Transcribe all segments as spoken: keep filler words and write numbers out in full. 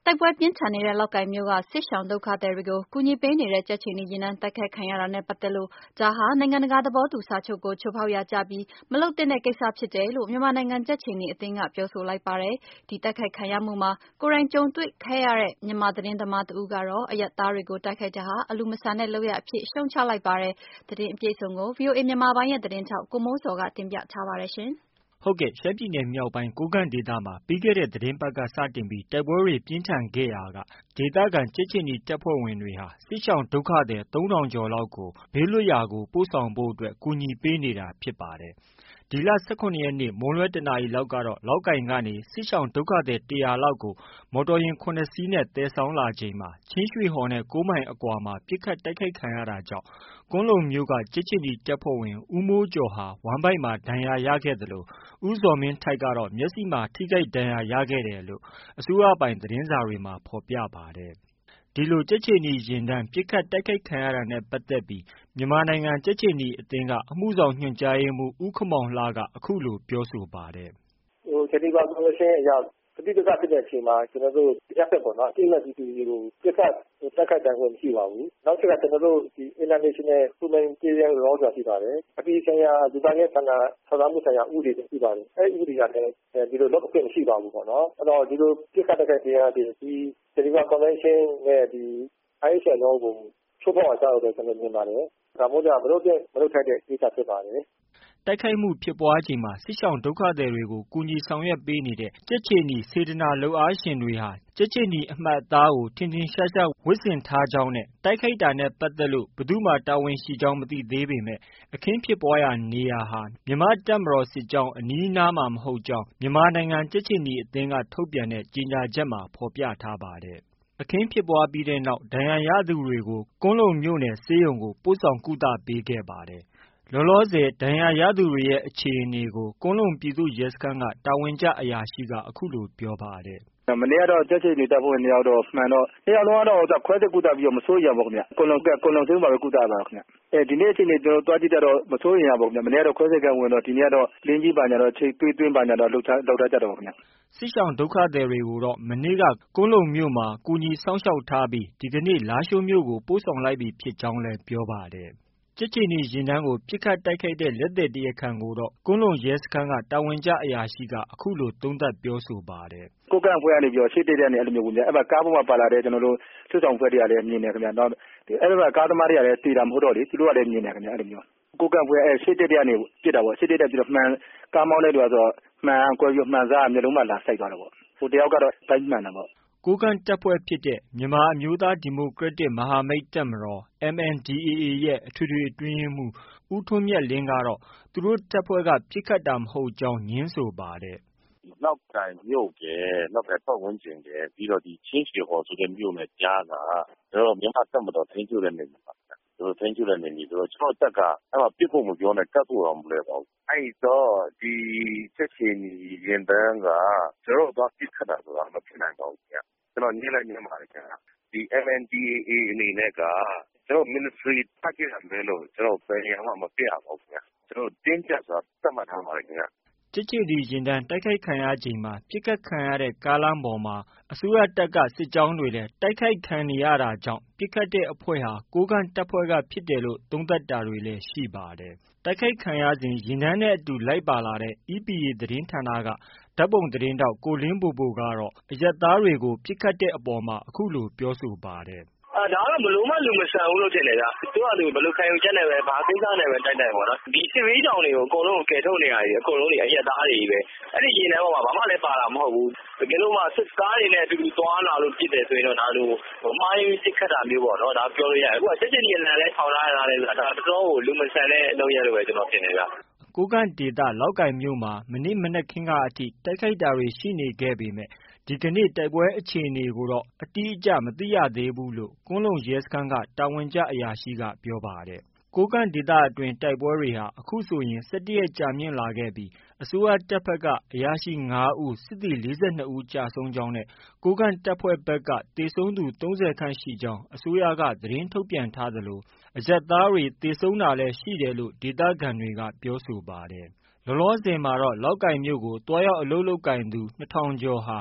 တိုက်ပွဲပြင်းထန်နေတဲ့လောက်ကိုင်မြို့ကစစ်ရှောင်ဒုက္ခသည်တွေကိုကူညီပေးနေတဲ့ကြက်ခြေနီယာဉ်တန်းတိုက်ခိုက်ခံရတာနဲ့ပတ်သက်လို့ဒါဟာနိုင်ငံတကာသဘောတူစာချုပ်ကိုချိုးဖောက်ရာကျပြီးမလုပ်သင့်တဲ့ကိစ္စဖြစ်တယ်လို့မြန်မာနိုင်ငံကြက်ခြေနီအသင်းကပြောဆိုလိုက်ပါတယ်။ဒီတိုက်ခိုက်ခံရမှုမှာကိုယ်တိုင်ကြုံတွေ့ခဲ့ရတဲ့မြန်မာသတင်းသမားတဦးကတော့အရပ်သားတွေကိုတိုက်ခိုက်တာဟာအလူမဆန်တဲ့လုပ်ရပ်အဖြစ်ရှုံချလိုက်ပါတယ်။သတင်းအပြည့်အစုံကို ဗွီအိုအေမြန်မာပိုင်းရဲ့သတင်းထောက်ကိုမိုးစော်ကတင်ပြထားပါတယ်ရှင်။ဟုတ်ကဲ့ရှမ်းပြည်နယ်မြောက်ပိုင်းကိုးကန့်ဒေသမှာပြီးခဲ့တဲ့သတင်းပတ်ကစတင်ပြီးတိုက်ပွဲတွေပြင်းထန်ခဲ့ရာကဒေသခံကြက်ခြေနီတပ်ဖွဲ့ဝင်တွေဟာစစ်ရှောင်ဒုက္ခသည်သုံးထောင်ကျော်လောက်ကိုဘေးလွတ်ရာကိုပို့ဆောင်ဖို့အတွက်ကူညီပေးနေတာဖြစ်ပါတယ်။ ဒီလ၁၇ရက်နေ့မွန်းလွဲတနာရီလောက်ကတော့လောက်ကိုင်ကနေစစ်ရှောင်ဒုက္ခသည်တရာလောက်ကိုမော်တော်ယာဉ်၇စီးနဲ့သယ်ဆောင်လာချိန်မှာချင်းရွှေဟော်နဲ့၉မိုင်အကွာမှာပစ်ခတ်တိုက်ခိုက်ခံရတာကြောင့်ကွမ်းလုံမြို့ကကြက်ခြေနီတပ်ဖွဲ့ဝင်ဦးမိုးကျော်ဟာဝမ်းဗိုက်မှာဒဏ်ရာရခဲ့သလိုဦးဇော်မင်းထိုက်ကတော့မျက်စိမှာထိခိုက်ဒဏ်ရာရခဲ့တယ်လို့အစိုးရပိုင်သတင်းစာတွေမှာဖော်ပြပါတယ်။ ဒီလိုကြက်ခြေနီယာဉ်တန်းပစ်ခတ်တိုက်ခိုက်ခံရတာနဲ့ပတ်သက်ပြီးမြန်မာနိုင်ငံကြက်ခြေနီအသင်းကအမှုဆောင်ညွှန်ကြားရေးမှူးဦးခင်မောင်လှကအခုလိုပြောဆိုပါတယ်။ “ဂျနီဗာကွန်ဗင်းရှင်းအရပဋိပက္ခဖြစ်တဲ့အချိန်မှာကျနော်တို့အရပ်ဘက်ပေါ့နော်အပြစ်မဲ့ပြည်သူတွေကိုပစ်ခတ်တိုက်ခိုက်ပိုင်ခွင့်မရှိပါဘူး။နောက်တစ်ခါကျနော်တို့ဒီ International Humanitarian Law ဆိုတာရှိပါတယ်။အပြည်ပြည်ဆိုင်ရာလူသားချင်းစာနာထောက်ထားမှုဆိုင်ရာဥပဒေတွေရှိပါတယ်။အဲဒီဥပဒေကလည်းဒီလိုလုပ်ခွင့်မရှိပါဘူးပေါ့နော်။အဲ့တော့ဒီလိုပစ်ခတ်တိုက်ခိုက်ခြင်းအားဖြင့်ဒီဂျနီဗာကွန်ဗင်းရှင်းနဲ့ဒီ အိုင်အက်ချ်အာರ್ ကိုချိုးဖောက်ရာကျတယ်လို့ကျနော်မြင်ပါတယ်။ဒါမှမဟုတ်မလုပ်သင့်မလုပ်ထိုက်တဲ့ကိစ္စဖြစ်ပါတယ်။” တိုက်ခိုက်မှုဖြစ်ပွားချိန်မှာစစ်ရှောင်ဒုက္ခသည်တွေကိုကူညီဆောင်ရွက်ပေးနေတဲ့ကြက်ခြေနီစေတနာလုပ်အားရှင်တွေဟာကြက်ခြေနီအမှတ်အသားကိုထင်ထင်ရှားရှားဝတ်ဆင်ထားကြောင်းနဲ့တိုက်ခိုက်တာနဲ့ပတ်သက်လို့ဘယ်သူမှတာဝန်ရှိကြောင်းမသိသေးပေမဲ့အခင်းဖြစ်ပွားရာနေရာဟာမြန်မာ့တပ်မတော်စစ်ကြောင်းအနီးအနားမှာမဟုတ်ကြောင်းမြန်မာနိုင်ငံကြက်ခြေနီအသင်းကထုတ်ပြန်တဲ့ကြေညာချက်မှာဖော်ပြထားပါတယ်။ အခင်းဖြစ်ပွားပြီးနောက်ဒဏ်ရာရသူတွေကိုကွမ်းလုံမြို့နယ်ဆေးရုံကိုပို့ဆောင်ကုသပေးခဲ့ပါတယ်။ လောလောဆယ်ဒဏ်ရာရသူတွေရဲ့အခြေအနေကိုကွမ်းလုံပြည်သူ့ရဲစခန်းကတာဝန်ကျအရာရှိကအခုလိုပြောပါတယ်။ “မနေ့ကတော့ကြက်ခြေနီတပ်ဖွဲ့ဝင်နှစ်ယောက်တော့မှန်တော့နှစ်ယောက်လုံးကတော့ခွဲစိတ်ကုသပြီးတော့မစိုးရိမ်ရပါဘူးခင်ဗျ။ကွမ်းလုံကွမ်းလုံဆေးရုံမှာပဲကုသရပါတယ်ခင်ဗျ။အဲဒီနေ့အခြေအနေကျနော်တို့သွားကြည့်တတ်တော့မစိုးရိမ်ရပါဘူးခင်ဗျ။မနေ့ကတော့ခွဲစိတ်ခန်းဝင်တော့ဒီနေ့ကတော့လင်းကြီးဘာညာတော့ချိတ်သွေးသွင်းဘာညာတော့လုပ်ထားလုပ်ထားကြတော့ခင်ဗျ။ ” စစ်ရှောင်ဒုက္ခသည်တွေကိုတော့မနေ့ကကွမ်းလုံမြို့မှာကူညီစောင့်ရှောက်ထားပြီးဒီကနေ့လားရှိုးမြို့ကိုပို့ဆောင်လိုက်ပြီဖြစ်ကြောင်းလည်းပြောပါတယ်။ ကြက်ခြေနီယာဉ်တန်းကိုပစ်ခတ်တိုက်ခိုက်တဲ့လက်သည်တရားခံကိုတော့ကွမ်းလုံရဲစခန်းကတာဝန်ကျအရာရှိကအခုလိုသုံးသပ်ပြောဆိုပါတယ်။ “ကိုးကန့်အဖွဲ့ကနေပြီးတော့ရှေ့တက်တဲ့ကနေအဲ့လိုမျိုးဝင်တယ်။အဲ့မှာကားပေါ်မှာပါလာတဲ့ကျနော်တို့စစ်ဆောင်အဖွဲ့တွေကလည်းမြင်တယ်ခင်ဗျ။နောက်အဲ့မှာကားသမားတွေကလည်းသေတာမဟုတ်တော့လေသူတို့ကလည်းမြင်တယ်ခင်ဗျအဲ့လိုမျိုး။ကိုးကန့်အဖွဲ့အဲ့ရှေ့တက်တဲ့ကနေပစ်တာပေါ့ရှေ့တက်တဲ့ပြီးတော့မှန်ကားမောင်းတဲ့လူကဆိုတော့မှန်ကွဲပြီးမှန်စားမျက်လုံးမှာလာစိုက်သွားတာပေါ့။ဟိုတယောက်ကတော့ဗိုက်မှန်တာပေါ့။ ” ကိုးကန့်တပ်ဖွဲ့ဖြစ်တဲ့မြန်မာအမျိုးသားဒီမိုကရက်တစ်မဟာမိတ်တပ်မတော် M N D A A ရဲ့ အထွေထွေအတွင်းရေးမှူးဦးထွန်းမြတ်လင်းကတော့သူတို့တပ်ဖွဲ့ကပစ်ခတ်တာမဟုတ်ကြောင်းငြင်းဆိုပါတယ်။ “လောက်ကိုင်မြို့ရယ်လောက်ကိုင်ပတ်ဝန်းကျင်ရယ်ပြီးတော့ဒီချင်းရွှေဟော်ဆိုတဲ့မြို့နယ်ကြားကကျနော်တို့မြန်မာ့တပ်မတော်ထိန်းချုပ်တဲ့နယ်မြေပါခင်ဗျ။သူတို့ထိန်းချုပ်တဲ့နယ်မြေဆိုတော့ကျနော်တို့တပ်ကအဲ့မှာပစ်ဖို့မပြောနဲ့ကတ်ဖို့တောင်မလွယ်ပါဘူး။အဲ့တော့ဒီကြက်ခြေနီယာဉ်တန်းကကျနော်တို့သွားပစ်ခတ်တာဆိုတာမဖြစ်နိုင်ပါဘူးခင်ဗျ။ကျနော်ငြင်းလည်းငြင်းပါတယ်ခင်ဗျ။ဒီ M N D A A အနေနဲ့ကကျနော်တို့ Ministry target ကလွဲလို့ကျနော်တို့ဘယ်နေရာမှမပစ်ရပါဘူးခင်ဗျ။ကျနော်တို့တင်းကျပ်စွာသတ်မှတ်ထားပါတယ်ခင်ဗျ။ ” ကြက်ခြေနီယာဉ်တန်းတိုက်ခိုက်ခံရချိန်မှာပစ်ခတ်ခံရတဲ့ကားလမ်းပေါ်မှာအစိုးရတပ်ကစစ်ကြောင်းတွေလည်းတိုက်ခိုက်ခံနေရတာကြောင့်ပစ်ခတ်တဲ့အဖွဲ့ဟာကိုးကန့်တပ်ဖွဲ့ကဖြစ်တယ်လို့သုံးသပ်တာတွေလည်းရှိပါတယ်။ တိုက်ခိုက်ခံရစဉ်ယာဉ်တန်းနဲ့အတူလိုက်ပါလာတဲ့ E P A သတင်းဌာနကဓါတ်ပုံသတင်းထောက်ကိုလင်းဘိုဘိုကတော့အရပ်သားတွေကိုပစ်ခတ်တဲ့အပေါ်မှာအခုလိုပြောဆိုပါတယ်။ “ဒါကတော့ဘယ်လိုမှလူမဆန်ဘူးလို့ထင်တယ်ဗျ။သူ့ဟာသူဘယ်လိုခံယူချက်နဲ့ပဲဘာကိစ္စနဲ့ပဲတိုက်တိုက်ပေါ့နော်။ဒီစစ်ဘေးရှောင်တွေကိုအကုန်လုံးကိုကယ်ထုတ်နေတာတွေအကုန်လုံးအရပ်သားတွေကြီးပဲ။အဲ့ဒီယာဉ်တန်းပေါ်မှာဘာမှလည်းပါတာမဟုတ်ဘူး။တကယ်လို့မှစစ်ကားတွေနဲ့အတူတူသွားလာလို့ပစ်တယ်ဆိုရင်တော့ဒါလိုမှားယွင်းပစ်ခတ်တာမျိုးပေါ့နော်ဒါပြောလို့ရတယ်။အခုကကြက်ခြေနီယာဉ်တန်းလည်းထောင်ထားရတယ်ဆိုတာဒါတော်တော်ကိုလူမဆန်တဲ့လုပ်ရပ်လို့ပဲကျနော်ထင်တယ်ဗျ။ ” ကိုးကန့်ဒေသလောက်ကိုင်မြို့မှာမနေ့မနက်ခင်းကအထိတိုက်ခိုက်တာတွေရှိနေခဲ့ပေမဲ့ဒီကနေ့တိုက်ပွဲအခြေအနေကိုတော့အတိအကျမသိရသေးဘူးလို့ကွမ်းလုံရဲစခန်းကတာဝန်ကျအရာရှိကပြောပါတယ်။ ကိုးကန့်ဒေသအတွင်းတိုက်ပွဲတွေဟာအခုဆိုရင်၁၁ရက်ကြာမြင့်လာခဲ့ပြီးအစိုးရတပ်ဘက်ကအရာရှိ၅ဦး၊စစ်သည်၄၂ဦးကျဆုံးကြောင်းနဲ့ကိုးကန့်တပ်ဖွဲ့ဘက်ကသေဆုံးသူ၃၀ခန့်ရှိကြောင်းအစိုးရကသတင်းထုတ်ပြန်ထားသလိုအရပ်သားတွေသေဆုံးတာလည်းရှိတယ်လို့ဒေသခံတွေကပြောဆိုပါတယ်။ လောလောဆယ်မှာတော့လောက်ကိုင်မြို့ကိုသွားရောက်အလုပ်လုပ်ကိုင်သူ၂ထောင်ကျော်ဟာမ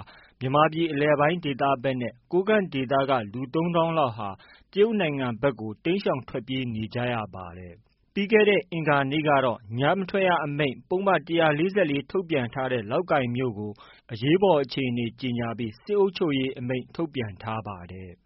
မြန်မာပြည်အလယ်ပိုင်းဒေသဘက်နဲ့ ကိုးကန့်ဒေသက လူ သုံးသောင်းလောက်ဟာ တရုတ်နိုင်ငံဘက်ကို တိမ်းရှောင်ထွက်ပြေးနေကြရပါတယ်။ ပြီးခဲ့တဲ့အင်္ဂါနေ့ကတော့ ညမထွက်ရအမိန့် ပုဒ်မ ၁၄၄ ထုတ်ပြန်ထားတဲ့ လောက်ကိုင်မြို့ကို အရေးပေါ်အခြေအနေကြေညာပြီး စစ်အုပ်ချုပ်ရေးအမိန့်ထုတ်ပြန်ထားပါတယ်။